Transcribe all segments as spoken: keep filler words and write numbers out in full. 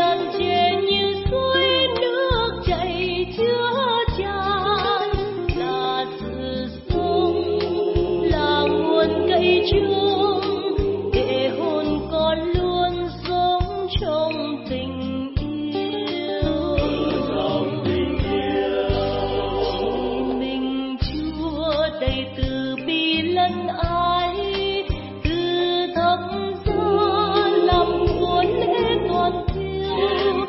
Hãy subscribe cho kênh Ghiền Mì Gõ để không bỏ lỡ những video hấp dẫn.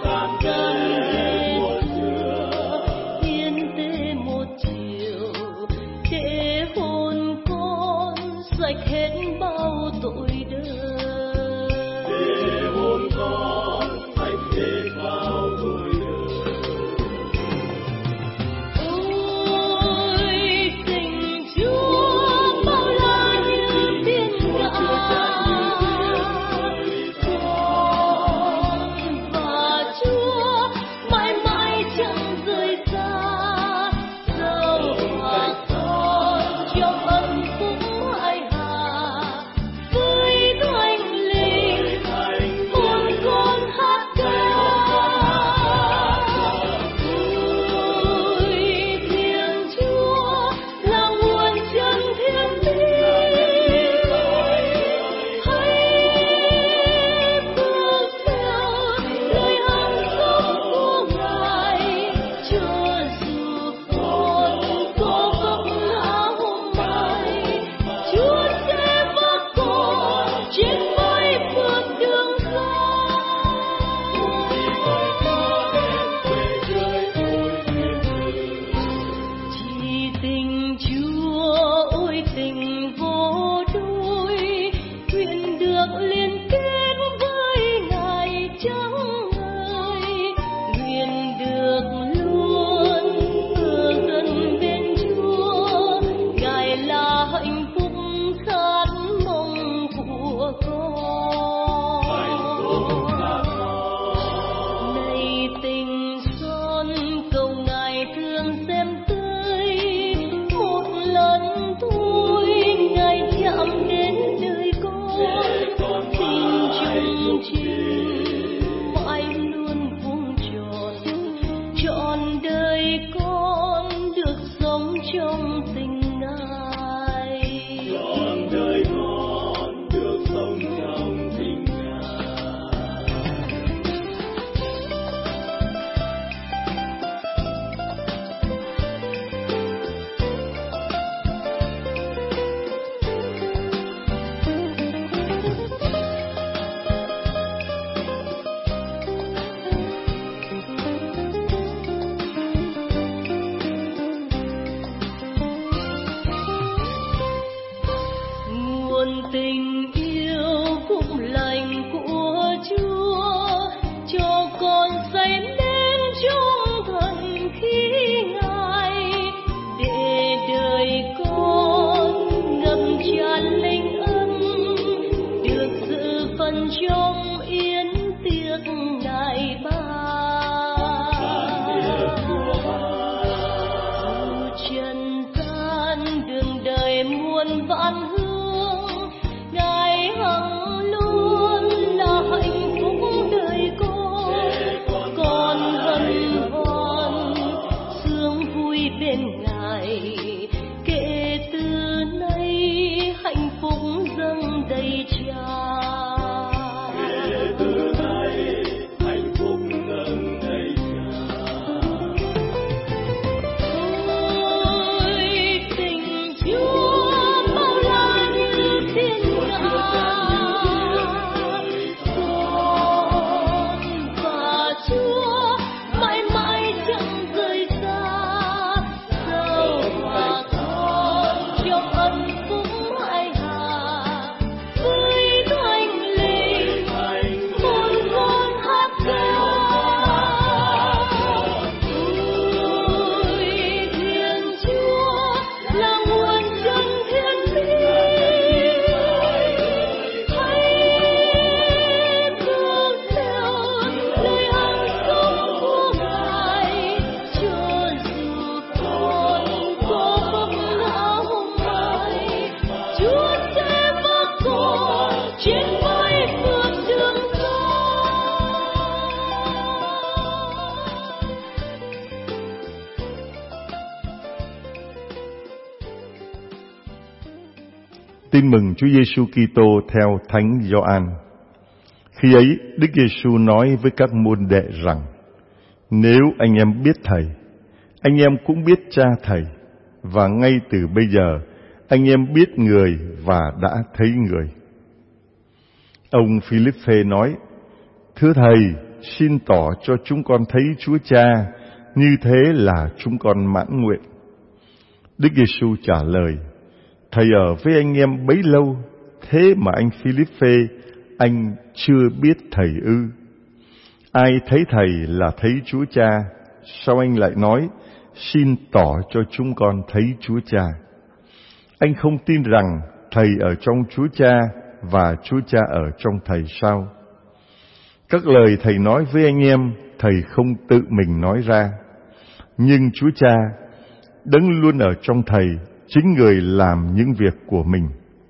Tin mừng Chúa Giêsu Kitô theo Thánh Gioan. Khi ấy, Đức Giêsu nói với các môn đệ rằng: Nếu anh em biết Thầy, anh em cũng biết Cha Thầy, và ngay từ bây giờ anh em biết Người và đã thấy Người. Ông Philippe nói: Thưa Thầy, xin tỏ cho chúng con thấy Chúa Cha, như thế là chúng con mãn nguyện. Đức Giêsu trả lời: Thầy ở với anh em bấy lâu, thế mà anh Philippe, anh chưa biết Thầy ư? Ai thấy Thầy là thấy Chúa Cha. Sao anh lại nói: Xin tỏ cho chúng con thấy Chúa Cha? Anh không tin rằng Thầy ở trong Chúa Cha và Chúa Cha ở trong Thầy sao? Các lời Thầy nói với anh em, Thầy không tự mình nói ra, nhưng Chúa Cha, Đấng luôn ở trong Thầy, chính Người làm những việc của mình.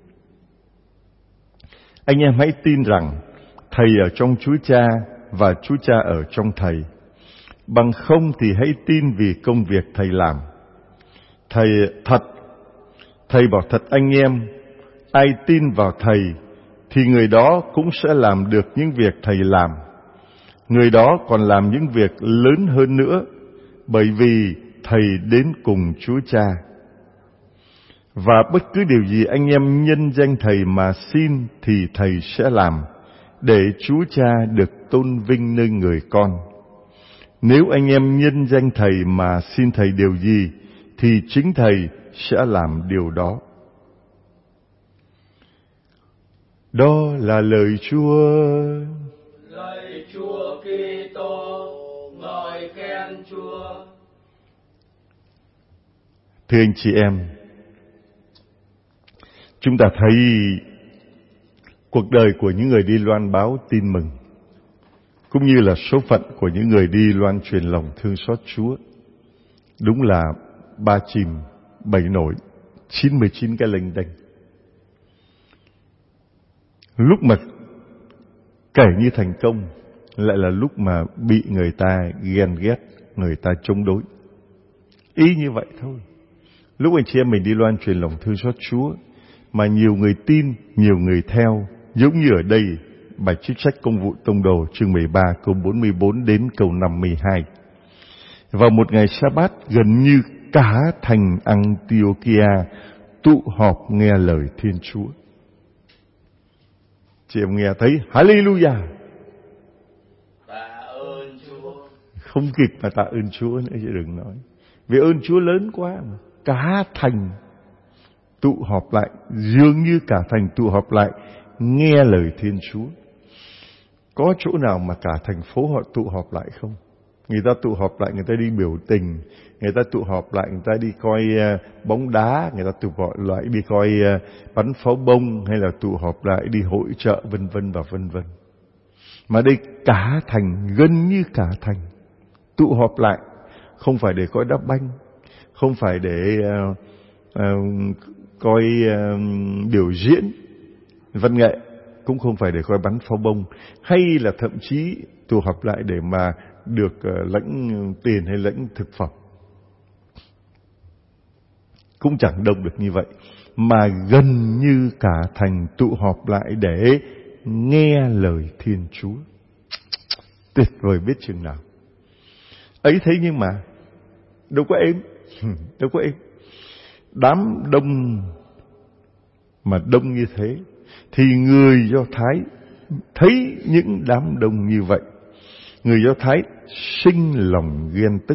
Anh em hãy tin rằng Thầy ở trong Chúa Cha và Chúa Cha ở trong Thầy. Bằng không thì hãy tin vì công việc Thầy làm. Thầy thật, Thầy bảo thật anh em, ai tin vào Thầy thì người đó cũng sẽ làm được những việc Thầy làm. Người đó còn làm những việc lớn hơn nữa, bởi vì Thầy đến cùng Chúa Cha. Và bất cứ điều gì anh em nhân danh Thầy mà xin thì Thầy sẽ làm, để Chúa Cha được tôn vinh nơi người con. Nếu anh em nhân danh Thầy mà xin Thầy điều gì, thì chính Thầy sẽ làm điều đó. Đó là lời Chúa. Lạy Chúa Kitô, ngợi khen Chúa. Thưa anh chị em, chúng ta thấy cuộc đời của những người đi loan báo tin mừng, cũng như là số phận của những người đi loan truyền lòng thương xót Chúa, đúng là ba chìm bảy nổi, chín mươi chín cái lênh đênh. Lúc mà kể như thành công, lại là lúc mà bị người ta ghen ghét, người ta chống đối. Ý như vậy thôi. Lúc anh chị em mình đi loan truyền lòng thương xót Chúa, mà nhiều người tin, nhiều người theo, giống như ở đây, bài trích sách Công vụ Tông đồ chương mười ba câu bốn mươi bốn đến câu năm mươi hai. Vào một ngày Sa-bát, gần như cả thành Antiochia tụ họp nghe lời Thiên Chúa. Chị em nghe thấy Hallelujah. Tạ ơn Chúa. Không kịp mà tạ ơn Chúa nữa chứ đừng nói. Vì ơn Chúa lớn quá mà. Cả thành tụ họp lại, dường như cả thành tụ họp lại nghe lời Thiên Chúa. Có chỗ nào mà cả thành phố họ tụ họp lại không? Người ta tụ họp lại, người ta đi biểu tình, người ta tụ họp lại, người ta đi coi bóng đá, người ta tụ họp lại đi coi bắn pháo bông, hay là tụ họp lại đi hội chợ, vân vân và vân vân. Mà đây cả thành, gần như cả thành tụ họp lại, không phải để coi đá banh, không phải để uh, uh, coi uh, biểu diễn văn nghệ, cũng không phải để coi bắn pháo bông, hay là thậm chí tụ họp lại để mà được uh, lãnh tiền hay lãnh thực phẩm. Cũng chẳng đông được như vậy, mà gần như cả thành tụ họp lại để nghe lời Thiên Chúa. Tuyệt vời biết chừng nào. Ấy thế nhưng mà đâu có êm, đâu có êm. Đám đông mà đông như thế, thì người Do Thái thấy những đám đông như vậy, người Do Thái sinh lòng ghen tức.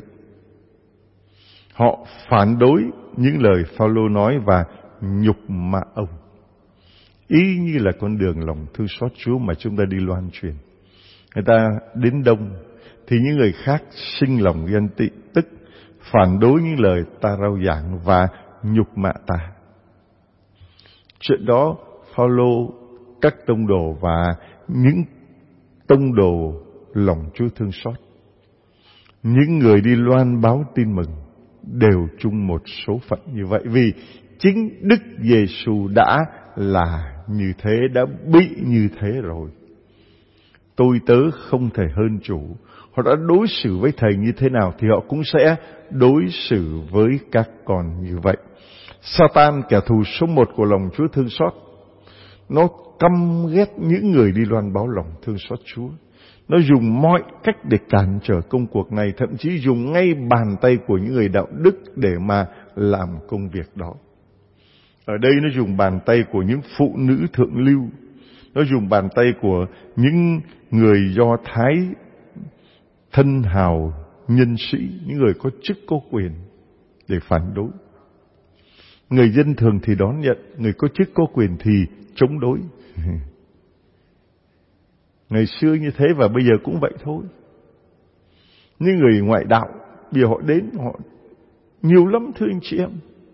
Họ phản đối những lời Phao-lô nói và nhục mạ ông. Y như là con đường lòng thương xót Chúa mà chúng ta đi loan truyền. Người ta đến đông thì những người khác sinh lòng ghen tị, tức phản đối những lời ta rao giảng và nhục mạ ta. Chuyện đó Phao-lô, các tông đồ và những tông đồ lòng Chúa thương xót, những người đi loan báo tin mừng đều chung một số phận như vậy. Vì chính Đức Giêsu đã là như thế, đã bị như thế rồi. Tôi tớ không thể hơn chủ. Họ đã đối xử với Thầy như thế nào thì họ cũng sẽ đối xử với các con như vậy. Satan, kẻ thù số một của lòng Chúa thương xót, nó căm ghét những người đi loan báo lòng thương xót Chúa. Nó dùng mọi cách để cản trở công cuộc này, thậm chí dùng ngay bàn tay của những người đạo đức để mà làm công việc đó. Ở đây nó dùng bàn tay của những phụ nữ thượng lưu, nó dùng bàn tay của những người Do Thái thân hào nhân sĩ, những người có chức có quyền để phản đối. Người dân thường thì đón nhận, người có chức có quyền thì chống đối. Ngày xưa như thế và bây giờ cũng vậy thôi. Những người ngoại đạo, bây giờ họ đến, họ nhiều lắm thưa anh chị em.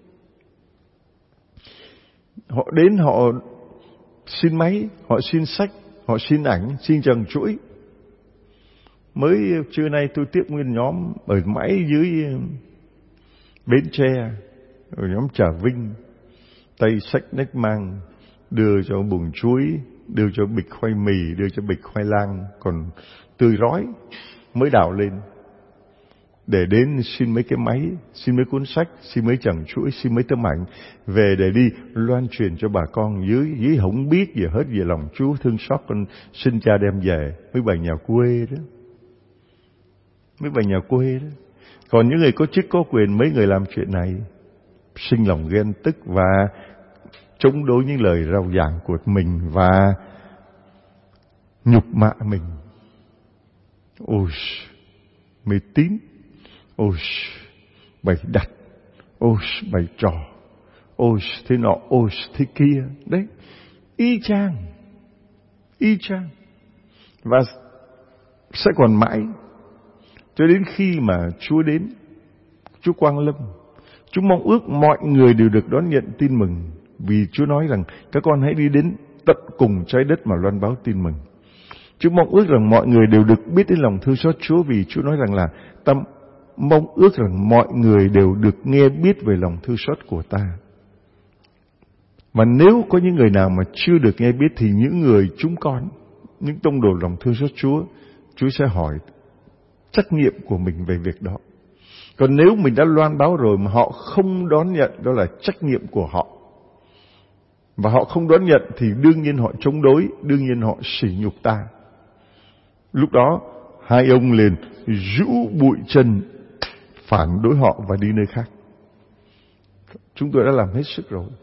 Họ đến, họ xin máy, họ xin sách, họ xin ảnh, xin trần chuỗi. Mới trưa nay tôi tiếp nguyên nhóm ở mãi dưới Bến Tre, ở nhóm Trà Vinh, tay sách nách mang, đưa cho bùng chuối, đưa cho bịch khoai mì, đưa cho bịch khoai lang còn tươi rói, mới đào lên. Để đến xin mấy cái máy, xin mấy cuốn sách, xin mấy chằng chuỗi, xin mấy tấm ảnh về để đi loan truyền cho bà con dưới, dưới không biết gì hết về lòng Chúa thương xót con xin cha đem về. Mấy bà nhà quê đó, mấy bà nhà quê đó. Còn những người có chức có quyền, mấy người làm chuyện này sinh lòng ghen tức và chống đối những lời rao giảng của mình và nhục mạ mình. Ôi, mê tín, ôi, bày đặt, ôi, bày trò, ôi, thế nọ, ôi, thế kia. Đấy, y chang, y chang. Và sẽ còn mãi cho đến khi mà Chúa đến, Chúa quang lâm. Chúa mong ước mọi người đều được đón nhận tin mừng, vì Chúa nói rằng các con hãy đi đến tận cùng trái đất mà loan báo tin mừng. Chúa mong ước rằng mọi người đều được biết đến lòng thương xót Chúa, vì Chúa nói rằng là ta mong ước rằng mọi người đều được nghe biết về lòng thương xót của ta. Mà nếu có những người nào mà chưa được nghe biết thì những người chúng con, những tông đồ lòng thương xót Chúa, Chúa sẽ hỏi trách nhiệm của mình về việc đó. Còn nếu mình đã loan báo rồi mà họ không đón nhận, đó là trách nhiệm của họ. Và họ không đón nhận thì đương nhiên họ chống đối, đương nhiên họ sỉ nhục ta. Lúc đó hai ông liền rũ bụi chân phản đối họ và đi nơi khác. Chúng tôi đã làm hết sức rồi.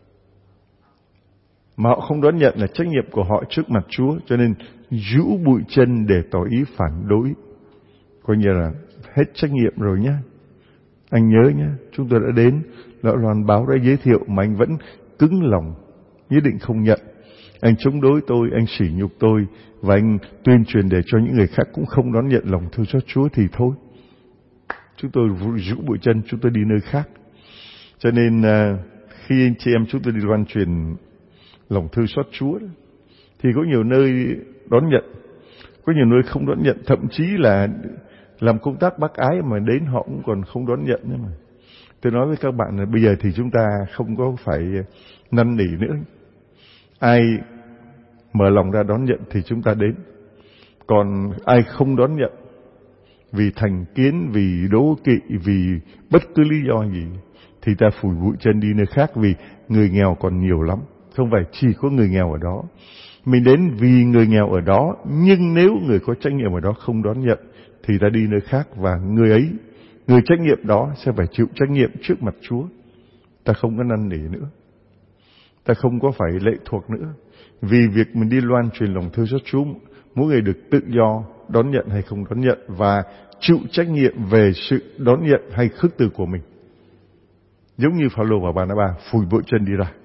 Mà họ không đón nhận là trách nhiệm của họ trước mặt Chúa, cho nên rũ bụi chân để tỏ ý phản đối. Coi như là hết trách nhiệm rồi nhá. Anh nhớ nhá, chúng tôi đã đến, đã loan báo, đã giới thiệu mà anh vẫn cứng lòng, nhất định không nhận. Anh chống đối tôi, anh sỉ nhục tôi và anh tuyên truyền để cho những người khác cũng không đón nhận lòng thương xót Chúa thì thôi. Chúng tôi rũ bụi chân, chúng tôi đi nơi khác. Cho nên khi anh chị em chúng tôi đi loan truyền lòng thương xót Chúa thì có nhiều nơi đón nhận, có nhiều nơi không đón nhận, thậm chí là làm công tác bác ái mà đến họ cũng còn không đón nhận nữa mà. Tôi nói với các bạn là bây giờ thì chúng ta không có phải năn nỉ nữa. Ai mở lòng ra đón nhận thì chúng ta đến. Còn ai không đón nhận vì thành kiến, vì đố kỵ, vì bất cứ lý do gì thì ta phủi bụi chân đi nơi khác, vì người nghèo còn nhiều lắm. Không phải chỉ có người nghèo ở đó. Mình đến vì người nghèo ở đó, nhưng nếu người có trách nhiệm ở đó không đón nhận thì ta đi nơi khác, và người ấy, người trách nhiệm đó sẽ phải chịu trách nhiệm trước mặt Chúa. Ta không có năn nỉ nữa, ta không có phải lệ thuộc nữa. Vì việc mình đi loan truyền lòng thương xót Chúa, mỗi người được tự do đón nhận hay không đón nhận và chịu trách nhiệm về sự đón nhận hay khước từ của mình. Giống như Phao-lô và Ba-na-ba phủi bụi chân đi ra.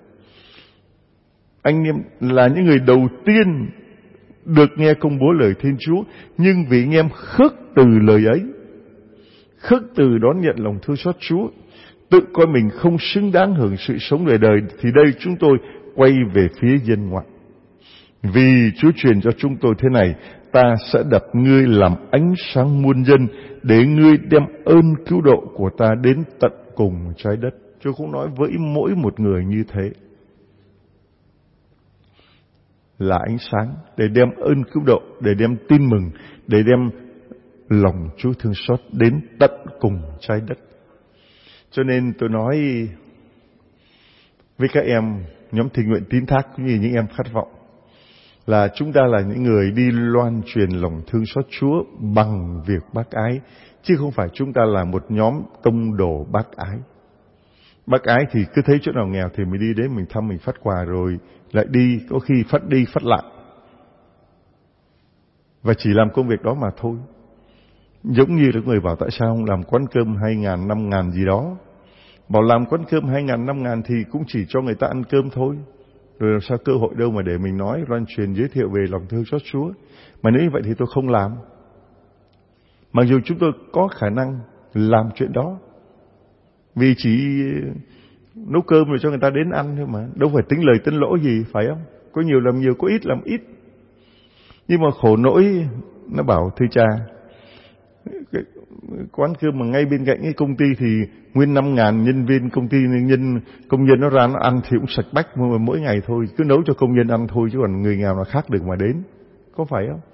Anh em là những người đầu tiên được nghe công bố lời Thiên Chúa, nhưng vì anh em khước từ lời ấy, khước từ đón nhận lòng thương xót Chúa, tự coi mình không xứng đáng hưởng sự sống đời đời, thì đây chúng tôi quay về phía dân ngoại. Vì Chúa truyền cho chúng tôi thế này: ta sẽ đặt ngươi làm ánh sáng muôn dân, để ngươi đem ơn cứu độ của ta đến tận cùng trái đất. Chúa cũng nói với mỗi một người như thế, là ánh sáng, để đem ơn cứu độ, để đem tin mừng, để đem lòng Chúa thương xót đến tận cùng trái đất. Cho nên tôi nói, với các em nhóm thiện nguyện tín thác cũng như những em khát vọng, là chúng ta là những người đi loan truyền lòng thương xót Chúa bằng việc bác ái, chứ không phải chúng ta là một nhóm tông đồ bác ái. Bác ái thì cứ thấy chỗ nào nghèo thì mình đi đến mình thăm, mình phát quà rồi lại đi, có khi phát đi phát lại, và chỉ làm công việc đó mà thôi. Giống như là người bảo tại sao không làm quán cơm hai ngàn, năm ngàn gì đó. Bảo làm quán cơm hai ngàn, năm ngàn thì cũng chỉ cho người ta ăn cơm thôi. Rồi làm sao cơ hội đâu mà để mình nói, loan truyền, giới thiệu về lòng thương xót Chúa. Mà nếu như vậy thì tôi không làm. Mặc dù chúng tôi có khả năng làm chuyện đó, vì chỉ nấu cơm rồi cho người ta đến ăn thôi mà, đâu phải tính lời tính lỗ gì, phải không? Có nhiều làm nhiều, có ít làm ít. Nhưng mà khổ nỗi, nó bảo thưa cha, cái quán cơm mà ngay bên cạnh cái công ty thì nguyên năm ngàn nhân viên công ty, nhân công nhân nó ra nó ăn thì cũng sạch bách, mà mỗi ngày thôi, cứ nấu cho công nhân ăn thôi, chứ còn người nghèo nào khác được mà đến, có phải không?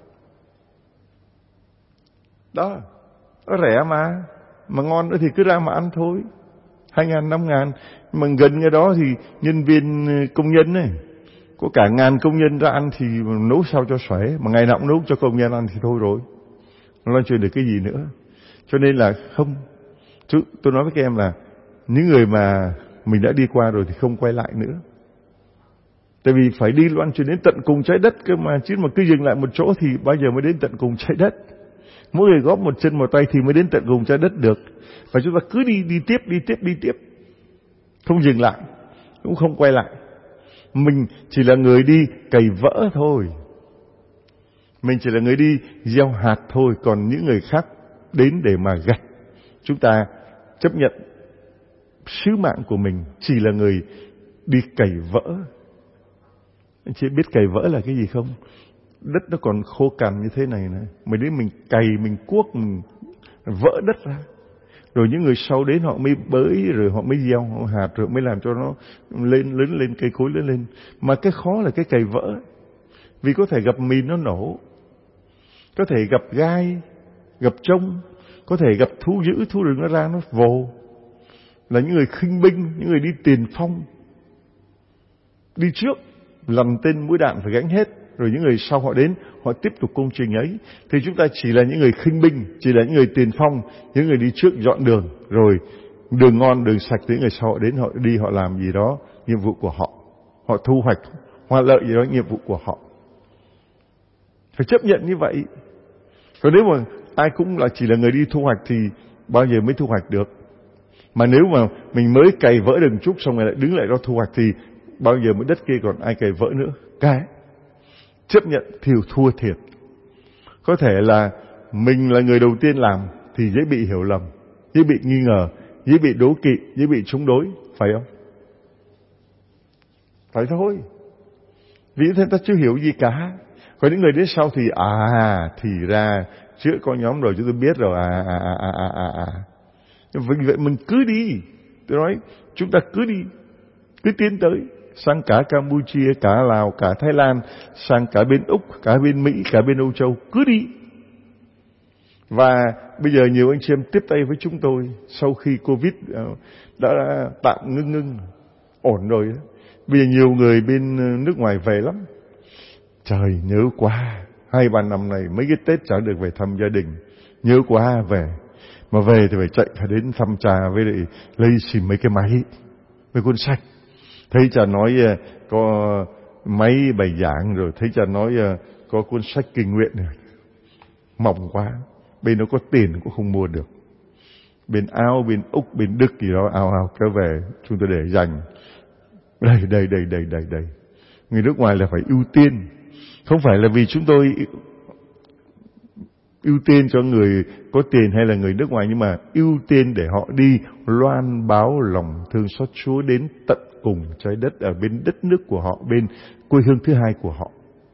Đó, nó rẻ mà, mà ngon nữa thì cứ ra mà ăn thôi. Hai ngàn, năm ngàn, mà gần cái đó thì nhân viên công nhân này, có cả ngàn công nhân ra ăn thì nấu sao cho xuể, mà ngày nào cũng nấu cho công nhân ăn thì thôi rồi, nó loan truyền được cái gì nữa. Cho nên là không, chứ tôi nói với các em là những người mà mình đã đi qua rồi thì không quay lại nữa. Tại vì phải đi loan truyền đến tận cùng trái đất cơ mà, chứ mà cứ dừng lại một chỗ thì bao giờ mới đến tận cùng trái đất. Mỗi người góp một chân một tay thì mới đến tận cùng trái đất được. Và chúng ta cứ đi đi tiếp, đi tiếp, đi tiếp, không dừng lại, cũng không quay lại. Mình chỉ là người đi cày vỡ thôi, mình chỉ là người đi gieo hạt thôi. Còn những người khác đến để mà gặt. Chúng ta chấp nhận sứ mạng của mình chỉ là người đi cày vỡ. Anh chị biết cày vỡ là cái gì không? Đất nó còn khô cằn như thế này này, mà đến mình cày, mình cuốc, mình vỡ đất ra, rồi những người sau đến họ mới bới, rồi họ mới gieo họ hạt, rồi mới làm cho nó lên lớn lên, cây cối lớn lên. Mà cái khó là cái cày vỡ, vì có thể gặp mìn nó nổ, có thể gặp gai, gặp trông, có thể gặp thú dữ, thú rừng nó ra nó vồ. Là những người khinh binh, những người đi tiền phong, đi trước lằn tên mũi đạn phải gánh hết, rồi những người sau họ đến, họ tiếp tục công trình ấy. Thì chúng ta chỉ là những người khinh binh, chỉ là những người tiền phong, những người đi trước dọn đường, rồi đường ngon, đường sạch, những người sau họ đến, họ đi, họ làm gì đó, nhiệm vụ của họ, họ thu hoạch hoa lợi gì đó, nhiệm vụ của họ. Phải chấp nhận như vậy. Còn nếu mà ai cũng là chỉ là người đi thu hoạch thì bao giờ mới thu hoạch được? Mà nếu mà mình mới cày vỡ được chút xong rồi lại đứng lại đó thu hoạch thì bao giờ mới đất kia còn ai cày vỡ nữa? Cái chấp nhận thiểu thua thiệt. Có thể là mình là người đầu tiên làm thì dễ bị hiểu lầm, dễ bị nghi ngờ, dễ bị đố kỵ, dễ bị chống đối, phải không? Phải thôi. Vì thế ta chưa hiểu gì cả. Còn những người đến sau thì à thì ra trước có nhóm rồi chúng tôi biết rồi, à à à à à à. Vì vậy mình cứ đi. Tôi nói chúng ta cứ đi, cứ tiến tới, sang cả Campuchia, cả Lào, cả Thái Lan, sang cả bên Úc, cả bên Mỹ, cả bên Âu Châu, cứ đi. Và bây giờ nhiều anh chị em tiếp tay với chúng tôi sau khi Covid đã tạm ngưng ngưng, ổn rồi. Bây giờ nhiều người bên nước ngoài về lắm. Trời, nhớ quá, hai ba năm này mấy cái Tết chả được về thăm gia đình, nhớ quá về. Mà về thì phải chạy phải đến thăm cha với lại lấy xìm mấy cái máy, mấy cuốn sách. Thấy cha nói có máy bài giảng, rồi thấy cha nói có cuốn sách kinh nguyện này. Mỏng quá, bên nó có tiền cũng không mua được. Bên Áo, bên Úc, bên Đức gì đó, ao ao kéo về, chúng tôi để dành. Đây, đây, đây, đây, đây, đây. Người nước ngoài là phải ưu tiên. Không phải là vì chúng tôi ưu tiên cho người có tiền hay là người nước ngoài, nhưng mà ưu tiên để họ đi loan báo lòng thương xót Chúa đến tận cùng trái đất, ở bên đất nước của họ, bên quê hương thứ hai của họ.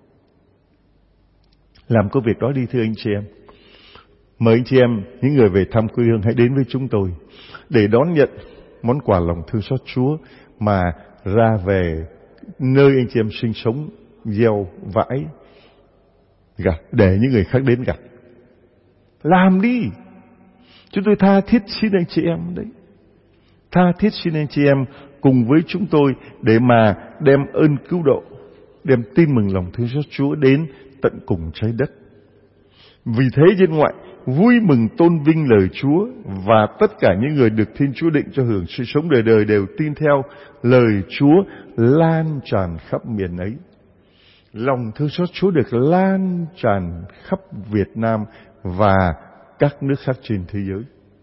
Làm công việc đó đi thưa anh chị em. Mời anh chị em, những người về thăm quê hương hãy đến với chúng tôi để đón nhận món quà lòng thương xót Chúa mà ra về nơi anh chị em sinh sống, gieo vãi, gặt, để những người khác đến gặt. Làm đi. Chúng tôi tha thiết xin anh chị em đấy. Tha thiết xin anh chị em cùng với chúng tôi để mà đem ơn cứu độ, đem tin mừng lòng thương xót Chúa đến tận cùng trái đất. Vì thế dân ngoại vui mừng tôn vinh lời Chúa, và tất cả những người được Thiên Chúa định cho hưởng sự sống đời đời đều tin theo lời Chúa lan tràn khắp miền ấy. Lòng thương xót Chúa được lan tràn khắp Việt Nam và các nước khác trên thế giới.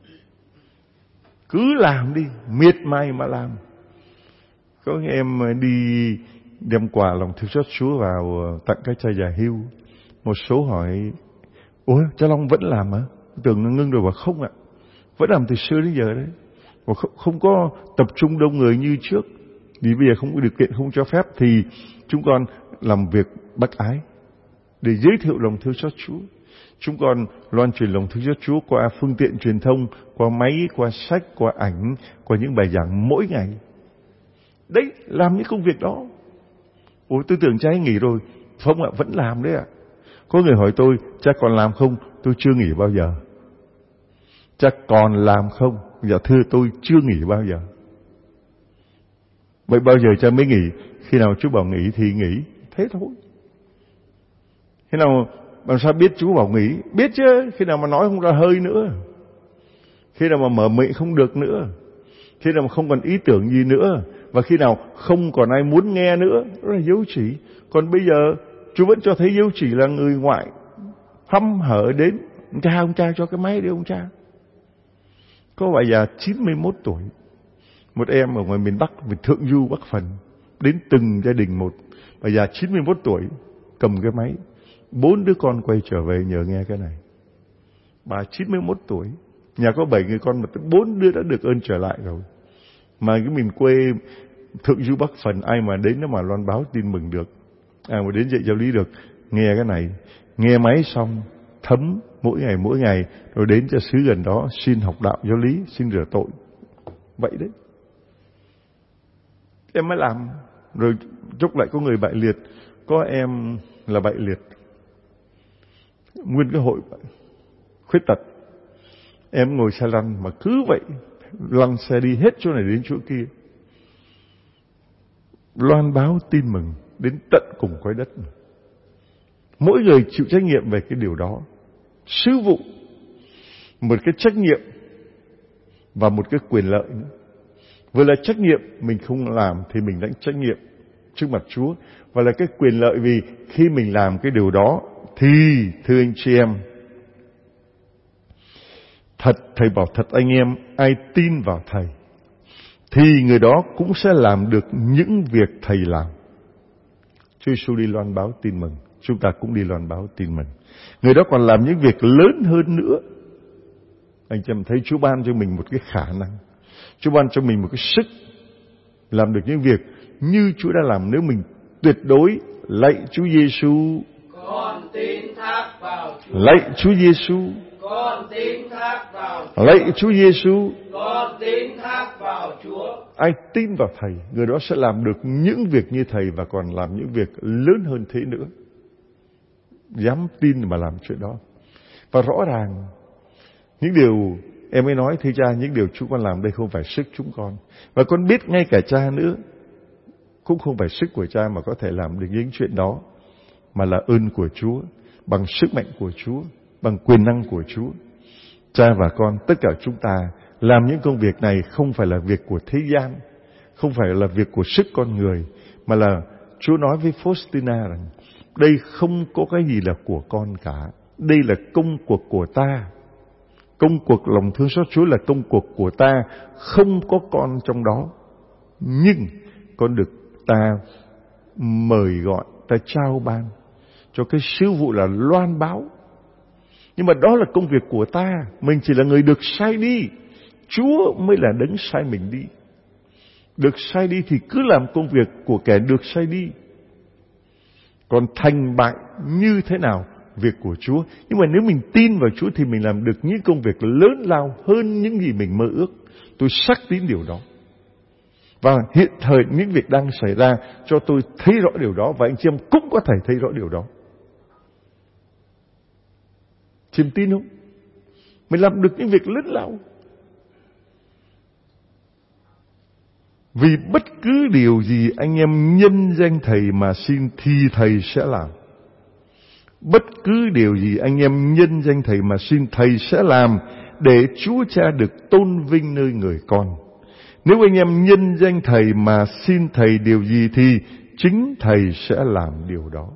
Cứ làm đi, miệt mài mà làm. Có anh em đi đem quà lòng thương xót Chúa vào tặng các cha già hưu. Một số hỏi: ủa, cha Long vẫn làm hả? Tưởng nó ngưng rồi. Và không ạ, vẫn làm từ xưa đến giờ đấy. Và không, không có tập trung đông người như trước. Vì bây giờ không có điều kiện, không cho phép, thì chúng con làm việc bác ái để giới thiệu lòng thương xót Chúa. Chúng con loan truyền lòng thương xót Chúa qua phương tiện truyền thông, qua máy, qua sách, qua ảnh, qua những bài giảng mỗi ngày. Đấy, làm những công việc đó. Ủa, tôi tưởng cha ấy nghỉ rồi. Không ạ, vẫn làm đấy ạ. Có người hỏi tôi: cha còn làm không? Tôi chưa nghỉ bao giờ. Cha còn làm không? Dạ thưa, tôi chưa nghỉ bao giờ. Vậy bao giờ cha mới nghỉ? Khi nào Chúa bảo nghỉ thì nghỉ. Thế thôi. Khi nào làm sao biết Chúa bảo nghỉ? Biết chứ. Khi nào mà nói không ra hơi nữa, khi nào mà mở miệng không được nữa, khi nào mà không còn ý tưởng gì nữa, và khi nào không còn ai muốn nghe nữa, đó là dấu chỉ. Còn bây giờ Chúa vẫn cho thấy dấu chỉ là người ngoại hăm hở đến: ông cha, ông cha cho cái máy đi ông cha. Có bà già chín mươi mốt tuổi, một em ở ngoài miền Bắc, miền Thượng Du Bắc Phần, đến từng gia đình một. Bà già chín mươi mốt tuổi cầm cái máy, bốn đứa con quay trở về nhờ nghe cái này. Bà chín mươi mốt tuổi, nhà có bảy người con mà bốn đứa đã được ơn trở lại rồi. Mà cái miền quê Thượng Du Bắc Phần, ai mà đến nó mà loan báo tin mừng được, ai mà đến dạy giáo lý được, nghe cái này, nghe máy xong thấm mỗi ngày mỗi ngày, rồi đến cho xứ gần đó xin học đạo giáo lý, xin rửa tội. Vậy đấy. Em mới làm. Rồi chốc lại có người bại liệt. Có em là bại liệt, nguyên cái hội khuyết tật. Em ngồi xe lăn mà cứ vậy lăn xe đi hết chỗ này đến chỗ kia, loan báo tin mừng đến tận cùng cõi đất. Mỗi người chịu trách nhiệm về cái điều đó. Sứ vụ, một cái trách nhiệm và một cái quyền lợi nữa. Vừa là trách nhiệm, mình không làm thì mình lãnh trách nhiệm trước mặt Chúa, và là cái quyền lợi vì khi mình làm cái điều đó thì, thưa anh chị em, thật, Thầy bảo thật anh em, ai tin vào Thầy thì người đó cũng sẽ làm được những việc Thầy làm. Chúa Giêsu đi loan báo tin mừng, chúng ta cũng đi loan báo tin mừng. Người đó còn làm những việc lớn hơn nữa. Anh chị em thấy Chúa ban cho mình một cái khả năng, Chúa ban cho mình một cái sức làm được những việc như Chúa đã làm nếu mình tuyệt đối lạy Chúa Giêsu. Con tin thác vào Chúa. Lạy Chúa Giêsu. Con tin thác vào Chúa. Lạy Chúa Giêsu. Con tin thác vào Chúa. Ai tin vào Thầy, người đó sẽ làm được những việc như Thầy và còn làm những việc lớn hơn thế nữa. Dám tin mà làm chuyện đó. Và rõ ràng những điều em ấy nói: thưa cha, những điều chúng con làm đây không phải sức chúng con, và con biết ngay cả cha nữa cũng không phải sức của cha mà có thể làm được những chuyện đó, mà là ơn của Chúa, bằng sức mạnh của Chúa, bằng quyền năng của Chúa. Cha và con, tất cả chúng ta làm những công việc này không phải là việc của thế gian, không phải là việc của sức con người, mà là Chúa nói với Faustina rằng đây không có cái gì là của con cả, đây là công cuộc của ta. Công cuộc lòng thương xót Chúa là công cuộc của ta, không có con trong đó. Nhưng con được ta mời gọi, ta trao ban cho cái sứ vụ là loan báo. Nhưng mà đó là công việc của ta, mình chỉ là người được sai đi. Chúa mới là đấng sai mình đi. Được sai đi thì cứ làm công việc của kẻ được sai đi. Còn thành bại như thế nào, việc của Chúa. Nhưng mà nếu mình tin vào Chúa thì mình làm được những công việc lớn lao hơn những gì mình mơ ước. Tôi xác tín điều đó. Và hiện thời những việc đang xảy ra cho tôi thấy rõ điều đó, và anh chị em cũng có thể thấy rõ điều đó. Chị em tin không? Mình làm được những việc lớn lao. Vì bất cứ điều gì anh em nhân danh Thầy mà xin thì Thầy sẽ làm. Bất cứ điều gì anh em nhân danh Thầy mà xin Thầy sẽ làm, để Chúa Cha được tôn vinh nơi người con. Nếu anh em nhân danh Thầy mà xin Thầy điều gì thì chính Thầy sẽ làm điều đó.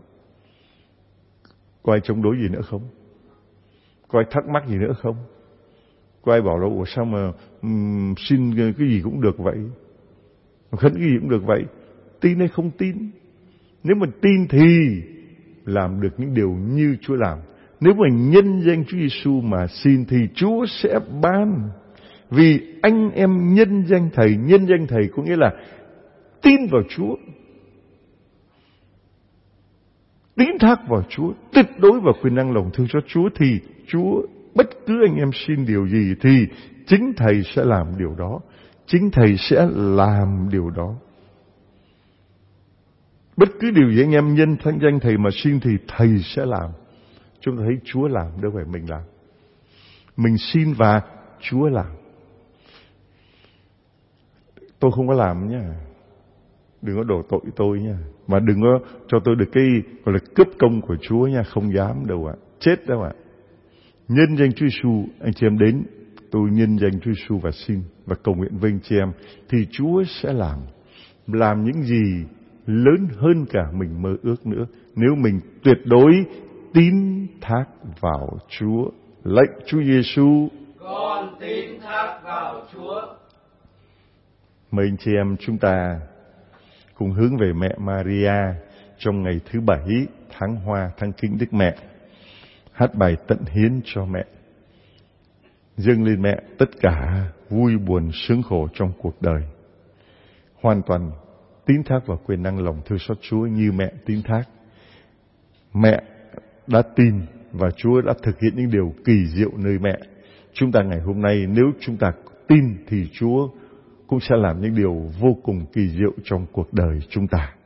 Có ai chống đối gì nữa không? Có ai thắc mắc gì nữa không? Có ai bảo là ủa sao mà um, xin cái gì cũng được vậy, khấn cái gì cũng được vậy? Tin hay không tin? Nếu mà tin thì làm được những điều như Chúa làm. Nếu mà nhân danh Chúa Giêsu mà xin thì Chúa sẽ ban. Vì anh em nhân danh Thầy, nhân danh Thầy có nghĩa là tin vào Chúa, tín thác vào Chúa, tuyệt đối vào quyền năng lòng thương cho Chúa, thì Chúa bất cứ anh em xin điều gì thì chính Thầy sẽ làm điều đó. Chính Thầy sẽ làm điều đó. Bất cứ điều gì anh em nhân thanh danh Thầy mà xin thì Thầy sẽ làm. Chúng ta thấy Chúa làm, đâu phải mình làm. Mình xin và Chúa làm. Tôi không có làm nha. Đừng có đổ tội tôi nha. Mà đừng có cho tôi được cái gọi là cướp công của Chúa nha. Không dám đâu ạ. Chết đâu ạ. Nhân danh Chúa Giêsu, anh chị em đến, tôi nhân danh Chúa Giêsu và xin và cầu nguyện với anh chị em, thì Chúa sẽ làm. Làm những gì lớn hơn cả mình mơ ước nữa, nếu mình tuyệt đối tín thác vào Chúa. Lạy Chúa Giêsu, con tín thác vào Chúa. Mời anh chị em chúng ta cùng hướng về mẹ Maria trong ngày thứ bảy tháng Hoa, tháng Kính Đức Mẹ, hát bài tận hiến cho mẹ, dâng lên mẹ tất cả vui buồn sướng khổ trong cuộc đời, hoàn toàn tín thác vào quyền năng lòng thương xót Chúa như mẹ tín thác. Mẹ đã tin và Chúa đã thực hiện những điều kỳ diệu nơi mẹ. Chúng ta ngày hôm nay nếu chúng ta tin thì Chúa cũng sẽ làm những điều vô cùng kỳ diệu trong cuộc đời chúng ta.